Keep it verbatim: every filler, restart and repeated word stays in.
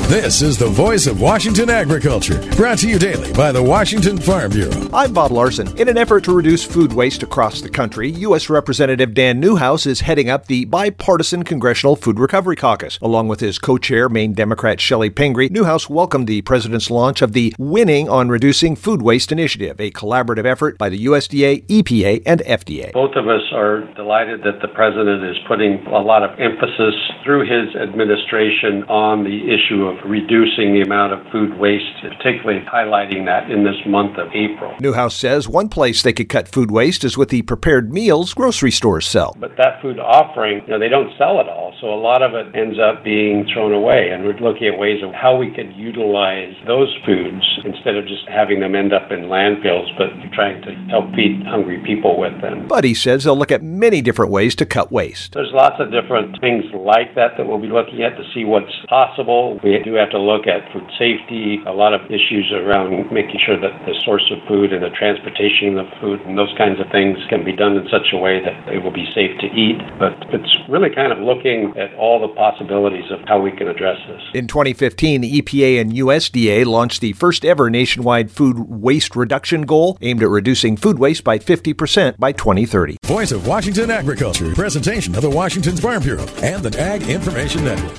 This is the voice of Washington agriculture, brought to you daily by the Washington Farm Bureau. I'm Bob Larson. In an effort to reduce food waste across the country, U S Representative Dan Newhouse is heading up the bipartisan Congressional Food Recovery Caucus. Along with his co-chair, Maine Democrat Shelley Pingree, Newhouse welcomed the president's launch of the Winning on Reducing Food Waste Initiative, a collaborative effort by the U S D A, E P A, and F D A. Both of us are delighted that the president is putting a lot of emphasis through his administration on the issue of reducing the amount of food waste, particularly highlighting that in this month of April. Newhouse says one place they could cut food waste is with the prepared meals grocery stores sell. But that food offering, you know, they don't sell it all, so a lot of it ends up being thrown away, and we're looking at ways of how we could utilize those foods instead of just having them end up in landfills, but trying to help feed hungry people with them. But he says they'll look at many different ways to cut waste. There's lots of different things like that that we'll be looking at to see what's possible. We do have to look at food safety, a lot of issues around making sure that the source of food and the transportation of food and those kinds of things can be done in such a way that it will be safe to eat. But it's really kind of looking at all the possibilities of how we can address this. In twenty fifteen, the E P A and U S D A launched the first ever nationwide food waste reduction goal aimed at reducing food waste by fifty percent by twenty thirty. Voice of Washington agriculture, presentation of the Washington Farm Bureau and the Ag Information Network.